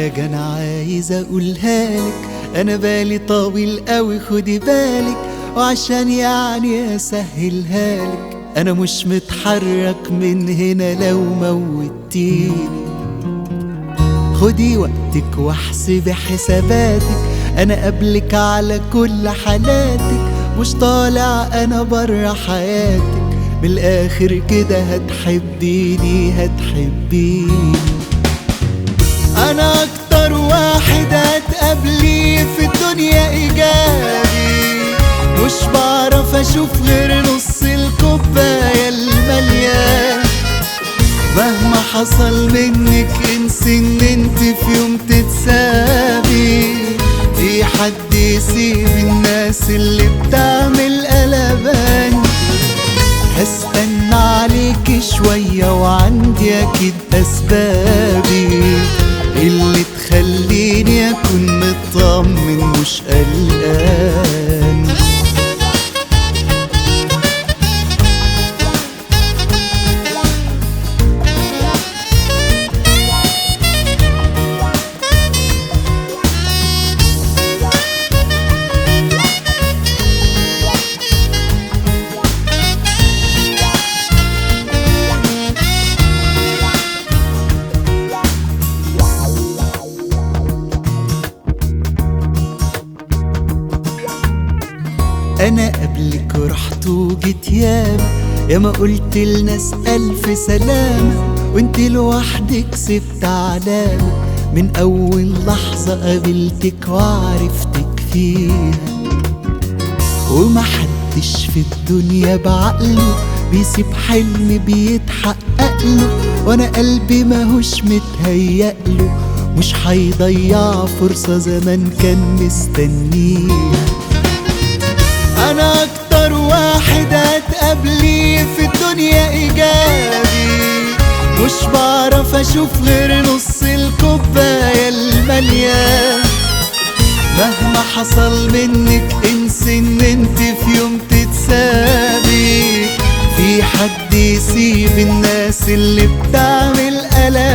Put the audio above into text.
حاجة أنا عايز أقولها لك، أنا بالي طويل قوي خدي بالك، وعشان يعني أسهلها لك أنا مش متحرك من هنا لو موتيني. خدي وقتك واحسبي حساباتك، أنا قبلك على كل حالاتك، مش طالع أنا برا حياتك، من الآخر كده هتحبيني هتحبيني. أنا أكتر واحد هتقابليه في الدنيا إيجابي، مش بعرف أشوف غير نص الكوباية المليان. مهما حصل منك انسي ان انت في يوم تتسابي، في حد يسيب الناس اللي بتعمل قلبان. هستنى عليك شوية وعندي اكيد اسبابي اللي تخليني اكون مطمن مش قلقان. أنا قبلك رحت وجيت يا ما قلت لناس ألف سلامة، وانت لوحدك سبت علامة من أول لحظة قابلتك وعرفتك فيها. ومحدش في الدنيا بعقله بيسيب حلم بيتحقق له، وانا قلبي ماهوش متهيأله، مش هيضيع فرصة زمان كان مستنيها. أنا أكتر واحد هتقابليه في الدنيا إيجابي، مش بعرف أشوف غير نص الكوباية المليان. مهما حصل منك انسي ان انت في يوم تتسابي، في حد يسيب الناس اللي بتعمل قلق.